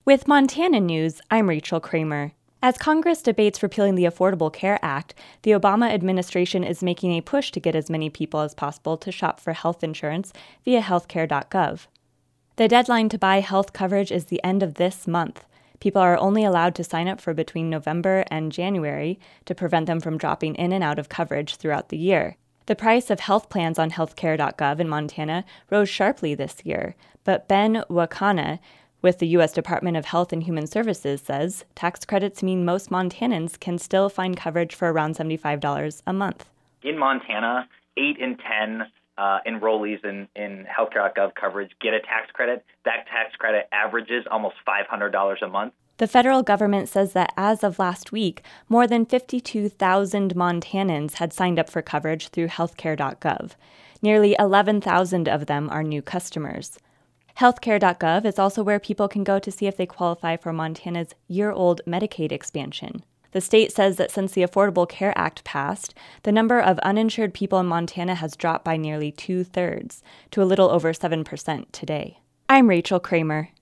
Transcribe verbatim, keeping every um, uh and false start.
With Montana News, I'm Rachel Kramer. As Congress debates repealing the Affordable Care Act, the Obama administration is making a push to get as many people as possible to shop for health insurance via healthcare dot gov. The deadline to buy health coverage is the end of this month. People are only allowed to sign up for between November and January to prevent them from dropping in and out of coverage throughout the year. The price of health plans on healthcare dot gov in Montana rose sharply this year, but Ben Wakana with the U S Department of Health and Human Services says tax credits mean most Montanans can still find coverage for around seventy-five dollars a month. In Montana, eight in ten uh, enrollees in, in healthcare dot gov coverage get a tax credit. That tax credit averages almost five hundred dollars a month. The federal government says that as of last week, more than fifty-two thousand Montanans had signed up for coverage through healthcare dot gov. Nearly eleven thousand of them are new customers. healthcare dot gov is also where people can go to see if they qualify for Montana's year-old Medicaid expansion. The state says that since the Affordable Care Act passed, the number of uninsured people in Montana has dropped by nearly two-thirds, to a little over seven percent today. I'm Rachel Kramer.